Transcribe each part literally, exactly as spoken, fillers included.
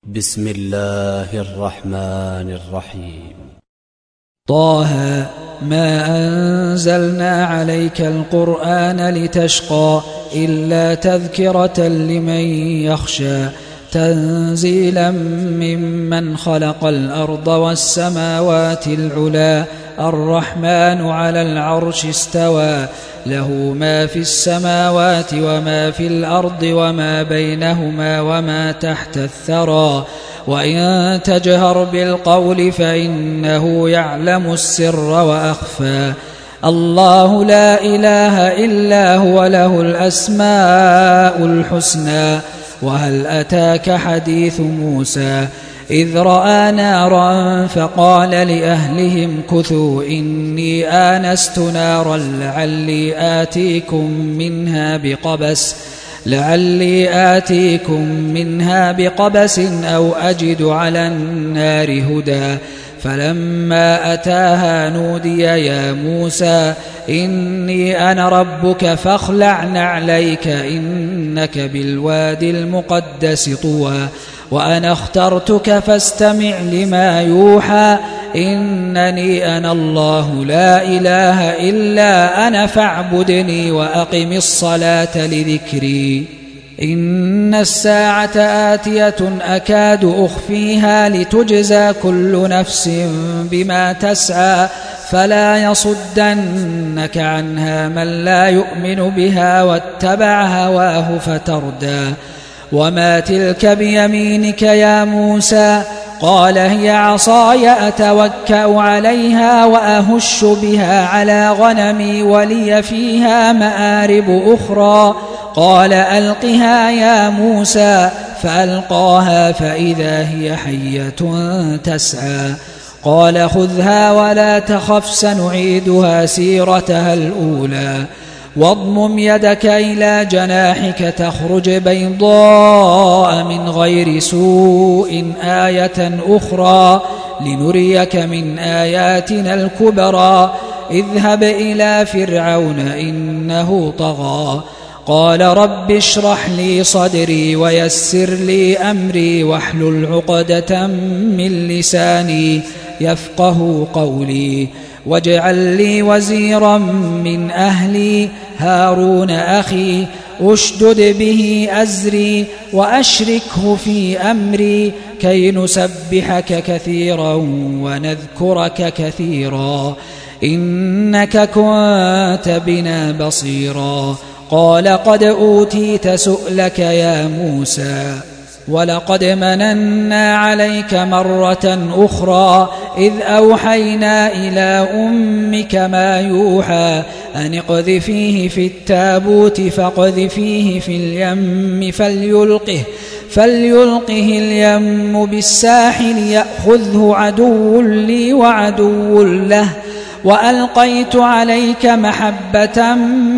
بسم الله الرحمن الرحيم. طه ما أنزلنا عليك القرآن لتشقى إلا تذكرة لمن يخشى تنزيلا ممن خلق الأرض والسماوات العلا الرحمن على العرش استوى له ما في السماوات وما في الأرض وما بينهما وما تحت الثرى وإن تجهر بالقول فإنه يعلم السر وأخفى الله لا إله إلا هو له الأسماء الحسنى وهل أتاك حديث موسى إذ رأى نارا فقال لأهلهم كثوا إني آنست نارا لعلي آتيكم منها بقبس لعلي آتيكم منها بقبس أو أجد على النار هدى فلما أتاها نودي يا موسى إني أنا ربك فاخلع نعليك إنك بالوادي المقدس طوى وأنا اخترتك فاستمع لما يوحى إنني أنا الله لا إله إلا أنا فاعبدني وأقم الصلاة لذكري إن الساعة آتية أكاد أخفيها لتجزى كل نفس بما تسعى فلا يصدنك عنها من لا يؤمن بها واتبع هواه فتردى وما تلك بيمينك يا موسى قال هي عصاي أتوكأ عليها وأهش بها على غنمي ولي فيها مآرب أخرى قال ألقها يا موسى فألقاها فإذا هي حية تسعى قال خذها ولا تخف سنعيدها سيرتها الأولى واضمم يدك إلى جناحك تخرج بيضاء من غير سوء آية أخرى لنريك من آياتنا الكبرى اذهب إلى فرعون إنه طغى قال رب اشرح لي صدري ويسر لي أمري واحلل عقدة من لساني يفقه قولي واجعل لي وزيرا من أهلي هارون أخي أشدد به أزري وأشركه في أمري كي نسبحك كثيرا ونذكرك كثيرا إنك كنت بنا بصيرا قال قد أوتيت سؤلك يا موسى ولقد مننا عليك مرة أخرى إذ أوحينا إلى أمك ما يوحى أن اقذفيه في التابوت فاقذفيه في اليم فليلقه فليلقه اليم بالساحل يأخذه عدو لي وعدو له وألقيت عليك محبة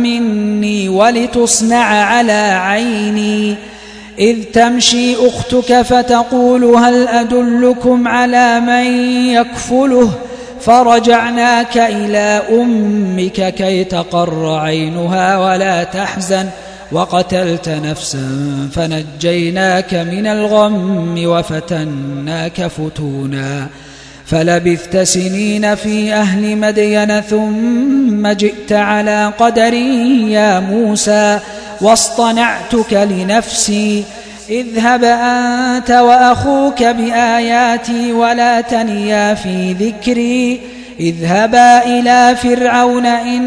مني ولتصنع على عيني إذ تمشي أختك فتقول هل أدلكم على من يكفله فرجعناك إلى أمك كي تقر عينها ولا تحزن وقتلت نفسا فنجيناك من الغم وفتناك فتونا فلبثت سنين في أهل مدين ثم جئت على قدري يا موسى واصطنعتك لنفسي اذهب أنت وأخوك بآياتي ولا تنيا في ذكري اذهبا إلى فرعون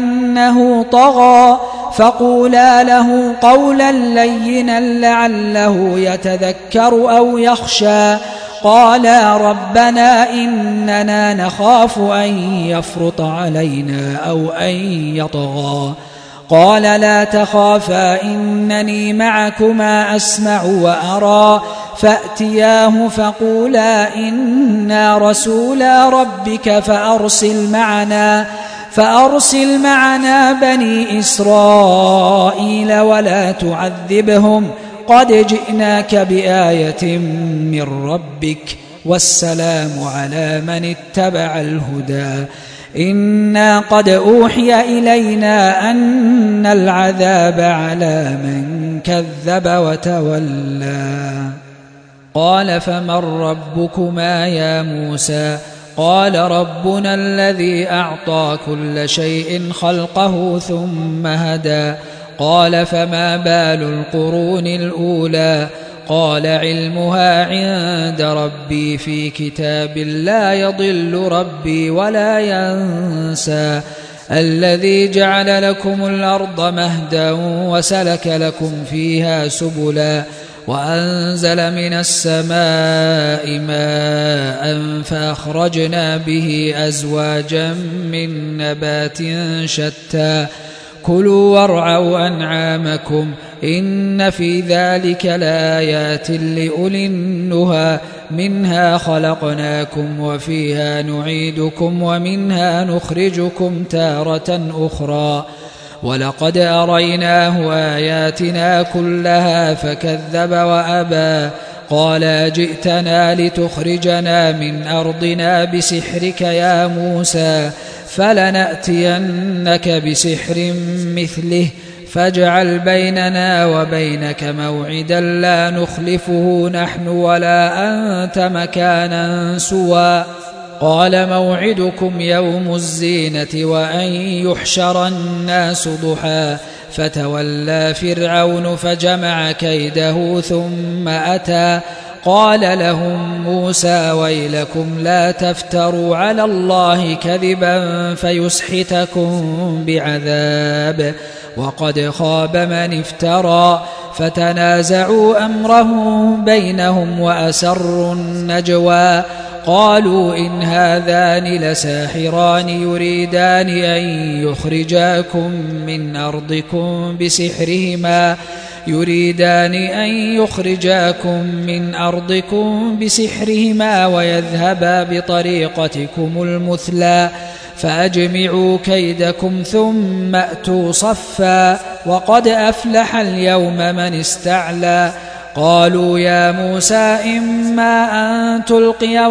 إنه طغى فقولا له قولا لينا لعله يتذكر أو يخشى قالا ربنا إننا نخاف أن يفرط علينا أو أن يطغى قال لا تخافا إنني معكما أسمع وأرى فأتياه فقولا إنا رسولا ربك فأرسل معنا فأرسل معنا بني إسرائيل ولا تعذبهم قد جئناك بآية من ربك والسلام على من اتبع الهدى إنا قد أوحي إلينا أن العذاب على من كذب وتولى. قال فمن ربكما يا موسى قال ربنا الذي أعطى كل شيء خلقه ثم هدى قال فما بال القرون الأولى قال علمها عند ربي في كتاب لا يضل ربي ولا ينسى الذي جعل لكم الأرض مهدا وسلك لكم فيها سبلا وأنزل من السماء ماء فأخرجنا به أزواجا من نبات شتى كلوا وارعوا أنعامكم إن في ذلك لآيات لأولي النهى منها خلقناكم وفيها نعيدكم ومنها نخرجكم تارة أخرى ولقد أريناه آياتنا كلها فكذب وأبى قال جئتنا لتخرجنا من أرضنا بسحرك يا موسى فلنأتينك بسحر مثله فاجعل بيننا وبينك موعدا لا نخلفه نحن ولا أنت مكانا سوى قال موعدكم يوم الزينة وأن يحشر الناس ضحى فتولى فرعون فجمع كيده ثم أتى قال لهم موسى ويلكم لا تفتروا على الله كذبا فيسحتكم بعذاب وقد خاب من افترى فتنازعوا أمرهم بينهم وأسروا النجوى قالوا إن هذان لساحران يريدان أن يخرجاكم من أرضكم بسحرهما يريدان أن يخرجاكم من أرضكم بسحرهما ويذهبا بطريقتكم المثلى فأجمعوا كيدكم ثم أتوا صفا وقد أفلح اليوم من استعلى قالوا يا موسى إما أن تلقي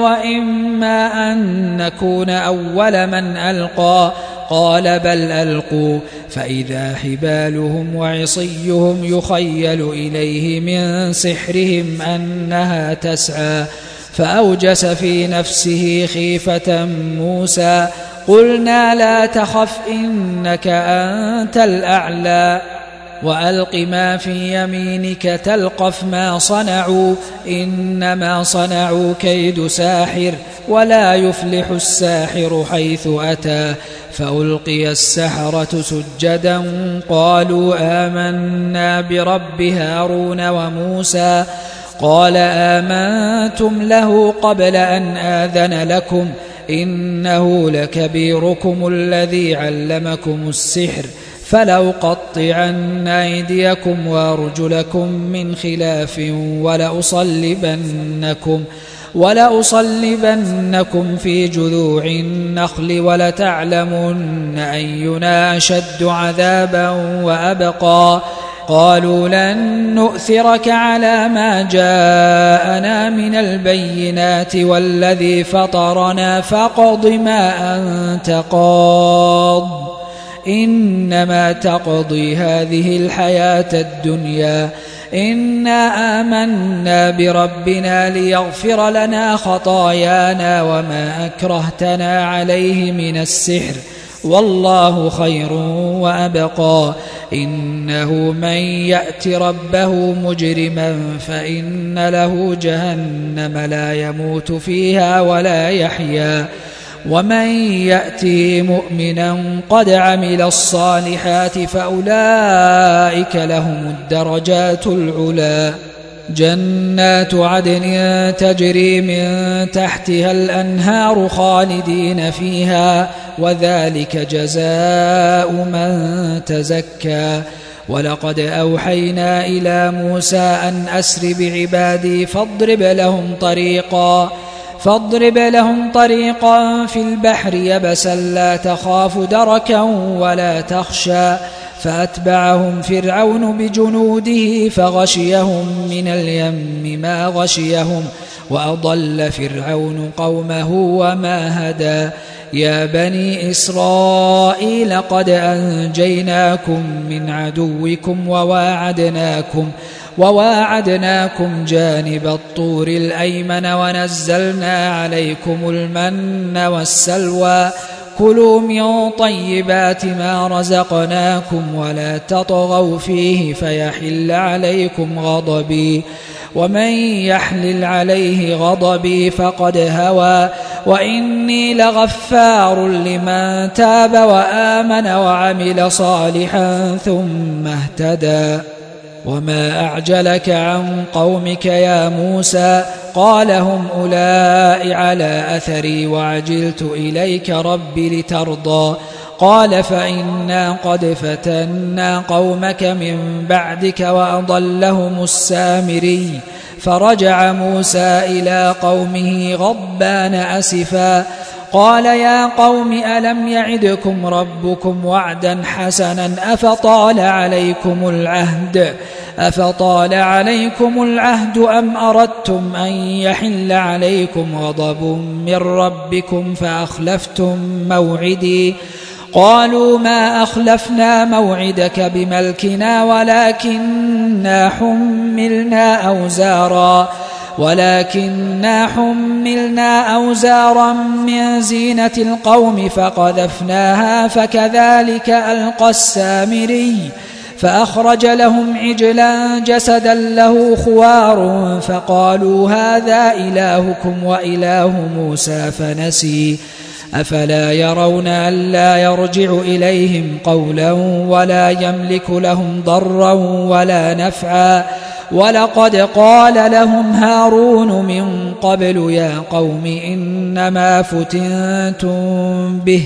وإما أن نكون أول من ألقى قال بل ألقوا فإذا حبالهم وعصيهم يخيل إليه من سحرهم أنها تسعى فأوجس في نفسه خيفة موسى قلنا لا تخف إنك أنت الأعلى وألق ما في يمينك تلقف ما صنعوا إنما صنعوا كيد ساحر ولا يفلح الساحر حيث أتى فألقي السحرة سجدا قالوا آمنا برب هارون وموسى قال آمنتم له قبل أن آذن لكم إنه لكبيركم الذي علمكم السحر فلأقطعن أيديكم وأرجلكم من خلاف ولأصلبنكم ولأصلبنكم في جذوع النخل ولتعلمن أينا أشد عذابا وأبقى قالوا لن نؤثرك على ما جاءنا من البينات والذي فطرنا فاقض ما أنت قاض إنما تقضي هذه الحياة الدنيا إنا آمنا بربنا ليغفر لنا خطايانا وما أكرهتنا عليه من السحر والله خير وأبقى إنه من يأت ربه مجرما فإن له جهنم لا يموت فيها ولا يحيا ومن يأته مؤمنا قد عمل الصالحات فأولئك لهم الدرجات العلا جنات عدن تجري من تحتها الأنهار خالدين فيها وذلك جزاء من تزكى ولقد أوحينا إلى موسى أن أسر بعبادي فاضرب لهم طريقا فاضرب لهم طريقا في البحر يبسا لا تخاف دركا ولا تخشى فأتبعهم فرعون بجنوده فغشيهم من اليم ما غشيهم وأضل فرعون قومه وما هدى يا بني إسرائيل قد أنجيناكم من عدوكم وواعدناكم وواعدناكم جانب الطور الأيمن ونزلنا عليكم المن والسلوى كلوا من طيبات ما رزقناكم ولا تطغوا فيه فيحل عليكم غضبي ومن يحلل عليه غضبي فقد هوى وإني لغفار لمن تاب وآمن وعمل صالحا ثم اهتدى. وما أعجلك عن قومك يا موسى قال هم أولئك على أثري وعجلت إليك رب لترضى قال فإنا قد فتنا قومك من بعدك وأضلهم السامري فرجع موسى إلى قومه غضبان أسفا قال يا قوم ألم يعدكم ربكم وعدا حسنا أفطال عليكم العهد أفطال عليكم العهد أم أردتم أن يحل عليكم غضب من ربكم فأخلفتم موعدي قالوا ما أخلفنا موعدك بملكنا ولكننا حملنا أوزارا ولكننا حملنا أوزارا من زينة القوم فقذفناها فكذلك ألقى السامري فأخرج لهم عجلا جسدا له خوار فقالوا هذا إلهكم وإله موسى فنسي أفلا يرون ألا يرجع إليهم قولا ولا يملك لهم ضرا ولا نفعا ولقد قال لهم هارون من قبل يا قوم إنما فتنتم به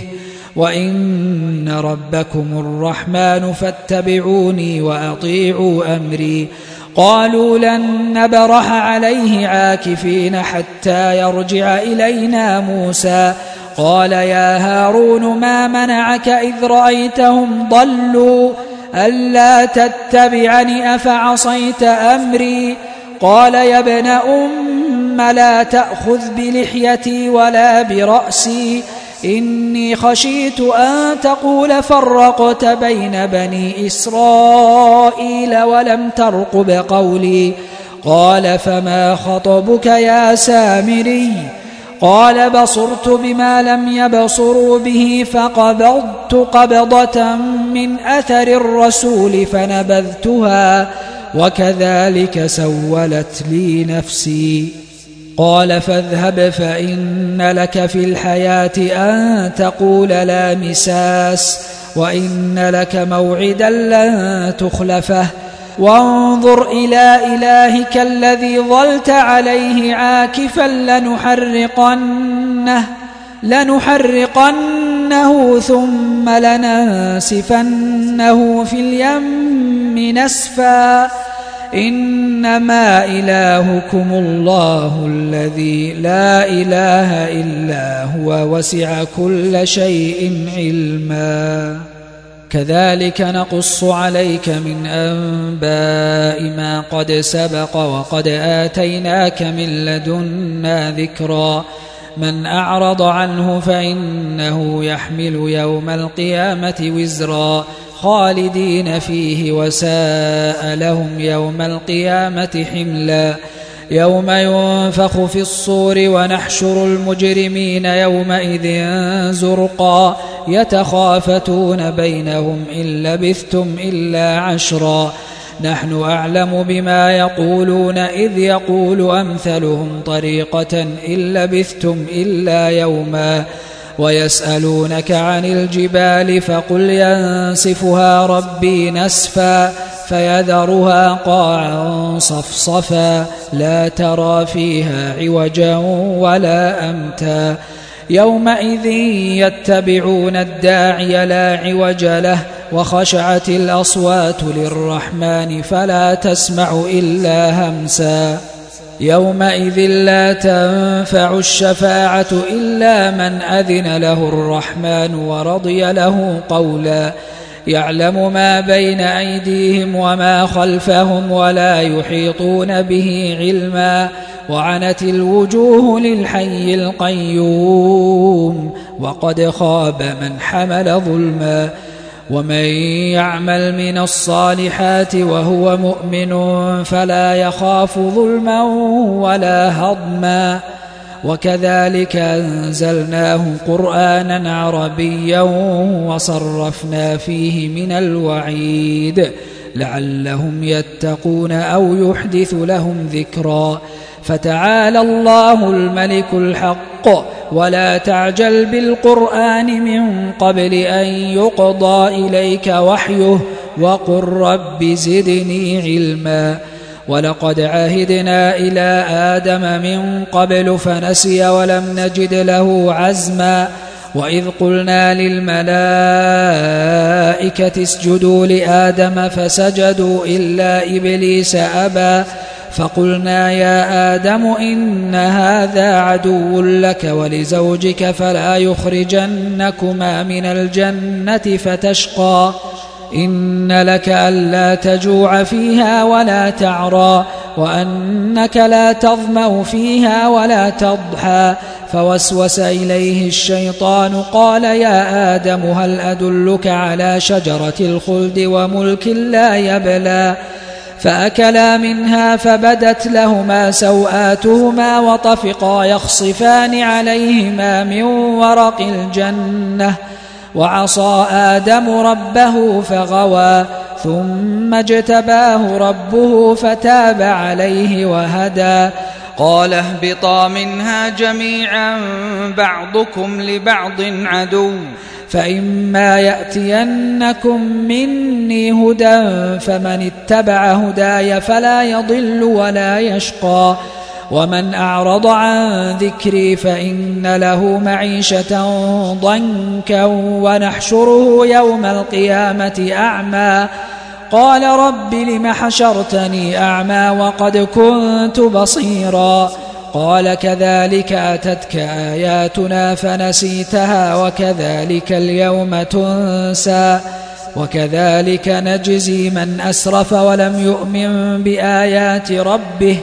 وإن ربكم الرحمن فاتبعوني وأطيعوا أمري قالوا لن نبرح عليه عاكفين حتى يرجع إلينا موسى قال يا هارون ما منعك إذ رأيتهم ضلوا ألا تتبعني أفعصيت أمري قال يا ابن أم لا تأخذ بلحيتي ولا برأسي إني خشيت أن تقول فرقت بين بني إسرائيل ولم ترقب قولي قال فما خطبك يا سامري قال بصرت بما لم يبصروا به فقبضت قبضة من أثر الرسول فنبذتها وكذلك سولت لي نفسي قال فاذهب فإن لك في الحياة أن تقول لا مساس وإن لك موعدا لن تخلفه وانظر إلى إلهك الذي ظلت عليه عاكفا لنحرقنه لنحرقنه ثم لننسفنه في اليم نسفا إنما إلهكم الله الذي لا إله إلا هو وسع كل شيء علما كذلك نقص عليك من أنباء ما قد سبق وقد آتيناك من لدنا ذكرا من أعرض عنه فإنه يحمل يوم القيامة وزرا خالدين فيه وساء لهم يوم القيامة حملا يوم ينفخ في الصور ونحشر المجرمين يومئذ زرقا يتخافتون بينهم إن لبثتم إلا عشرا نحن أعلم بما يقولون إذ يقول أمثلهم طريقة إن لبثتم إلا يوما ويسألونك عن الجبال فقل ينسفها ربي نسفا فيذرها قاعا صفصفا لا ترى فيها عوجا ولا أمتا يومئذ يتبعون الداعي لا عوج له وخشعت الأصوات للرحمن فلا تسمع إلا همسا يومئذ لا تنفع الشفاعة إلا من أذن له الرحمن ورضي له قولا يعلم ما بين أيديهم وما خلفهم ولا يحيطون به علما وعنت الوجوه للحي القيوم وقد خاب من حمل ظلما ومن يعمل من الصالحات وهو مؤمن فلا يخاف ظلما ولا هضما وكذلك أنزلناه قرآنا عربيا وصرفنا فيه من الوعيد لعلهم يتقون أو يحدث لهم ذكرا فتعالى الله الملك الحق ولا تعجل بالقرآن من قبل أن يقضى إليك وحيه وقل رب زدني علما ولقد عهدنا إلى آدم من قبل فنسي ولم نجد له عزما وإذ قلنا للملائكة اسجدوا لآدم فسجدوا إلا إبليس أبى فقلنا يا آدم إن هذا عدو لك ولزوجك فلا يخرجنكما من الجنة فتشقى إن لك ألا تجوع فيها ولا تعرى وأنك لا تظمأ فيها ولا تضحى فوسوس إليه الشيطان قال يا آدم هل أدلك على شجرة الخلد وملك لا يبلى فأكلا منها فبدت لهما سوآتهما وطفقا يخصفان عليهما من ورق الجنة وعصى آدم ربه فغوى ثم اجتباه ربه فتاب عليه وهدى قال اهبطا منها جميعا بعضكم لبعض عدو فإما يأتينكم مني هدى فمن اتبع هداي فلا يضل ولا يشقى ومن أعرض عن ذكري فإن له معيشة ضنكا ونحشره يوم القيامة أعمى قال رب لم حشرتني أعمى وقد كنت بصيرا قال كذلك أتتك آياتنا فنسيتها وكذلك اليوم تنسى وكذلك نجزي من أسرف ولم يؤمن بآيات ربه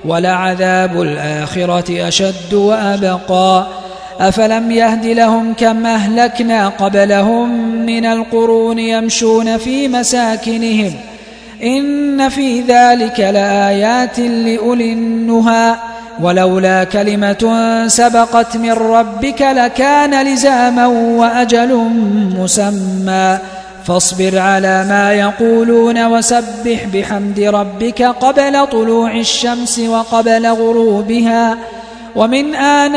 ولعذاب الآخرة أشد وأبقى أفلم يهد لهم كم أهلكنا قبلهم من القرون يمشون في مساكنهم إن في ذلك لآيات لأولي النهى ولولا كلمة سبقت من ربك لكان لزاما وأجل مسمى فاصبر على ما يقولون وسبح بحمد ربك قبل طلوع الشمس وقبل غروبها ومن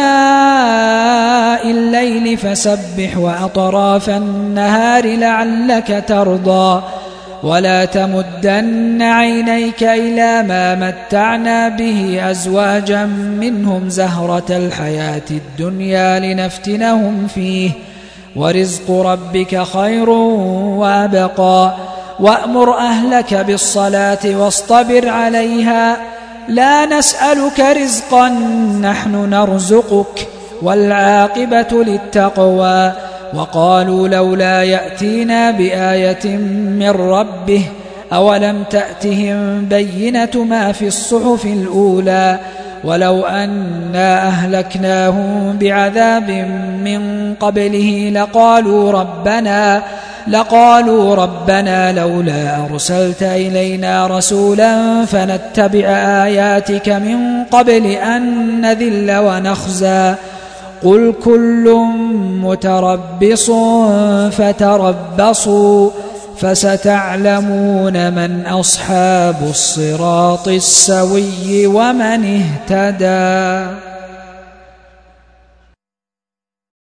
آناء الليل فسبح وأطراف النهار لعلك ترضى ولا تمدن عينيك إلى ما متعنا به أزواجا منهم زهرة الحياة الدنيا لنفتنهم فيه ورزق ربك خير وأبقى وأمر أهلك بالصلاة واصطبر عليها لا نسألك رزقا نحن نرزقك والعاقبة للتقوى وقالوا لولا يأتينا بآية من ربه أولم تأتهم بينة ما في الصحف الأولى ولو أنا أهلكناهم بعذاب من قبله لقالوا ربنا لقالوا ربنا لولا أرسلت إلينا رسولا فنتبع آياتك من قبل أن نذل ونخزى قل كل متربص فتربصوا فستعلمون من أصحاب الصراط السوي ومن اهتدى.